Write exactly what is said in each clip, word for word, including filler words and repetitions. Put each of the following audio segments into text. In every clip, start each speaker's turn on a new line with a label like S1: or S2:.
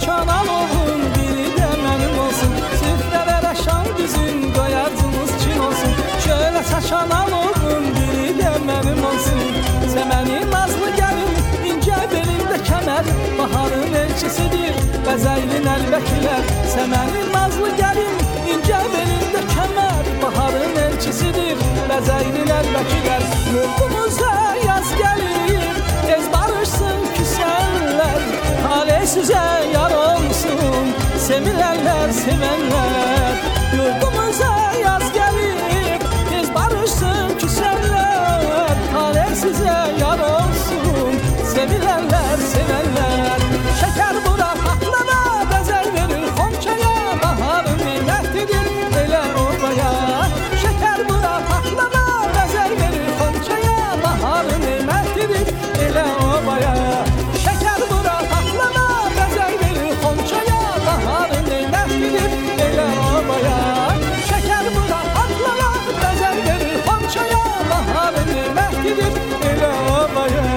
S1: saçan alovun biri de benim olsun. Süfrelere şam düzün doyacınız çin olsun. Şöyle saçan alovun biri de benim olsun. Semenin nazlı gelin ince belinde kemer, baharın elçisidir bezeyli nəlbəkiler. Semenin nazlı gelin ince belinde kemer, baharın elçisidir bezeyli nəlbəkiler. Yurdumuza yaz gelir tez barışsın küsenler, talih size yar olsun sevilenler sevenler. Yurdumuza yaz gelir tez barışsın küsenler, talih size yar olsun sevilenler sevenler. Şeker bura patlana bezer verir xonçaya, baharın nimetidir elə obaya. Şeker bura patlana bezer verir xonçaya, baharın nimetidir elə obaya. Şeker bura patlana bezer verir xonçaya, baharın nimetidir elə obaya. Şeker bura patlana bezer verir xonçaya, baharın nimetidir elə obaya.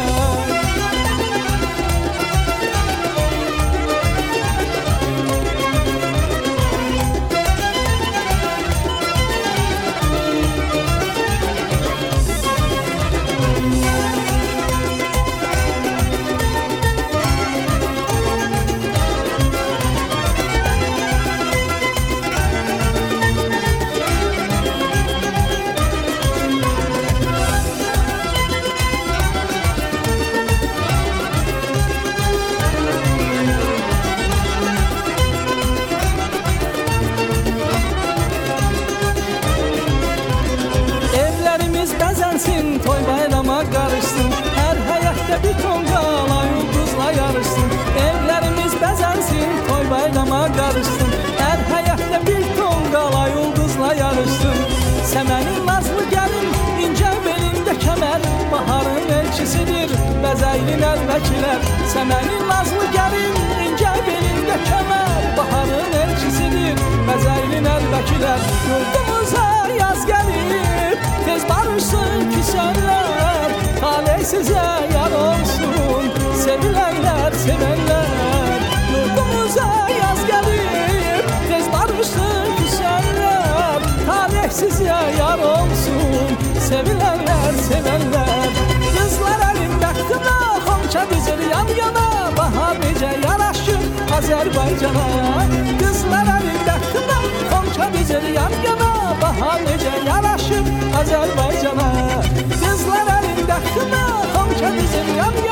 S1: Toy bayrama karışsın, her həyətdə bir ton qala yıldızla yarışsın. Evlerimiz bəzənsin, toy bayrama karışsın, her həyətdə bir ton qala yıldızla yarışsın. Səmənin nazlı gəlin ince belinde kemer, baharın elçisidir bezeyli nəlbəkiler. Səmənin nazlı gəlin ince belinde kemer, baharın elçisidir bezeyli nəlbəkiler. Yurdumuza yaz gelir tez barışsın küsenler, talih size yar olsun sevilenler sevenler. Yurdumuza yaz gelir tez barışsın küsenler, talih size yar olsun sevilenler sevenler. Kızlar elinde kına xonça dizir yan yana, bahar necə yaraşır Azərbaycana. Kızlar elinde kına xonça dizir yan yana, bahar necə yaraşır Azərbaycana. Kızlar elinde kına xonça dizir yan yana.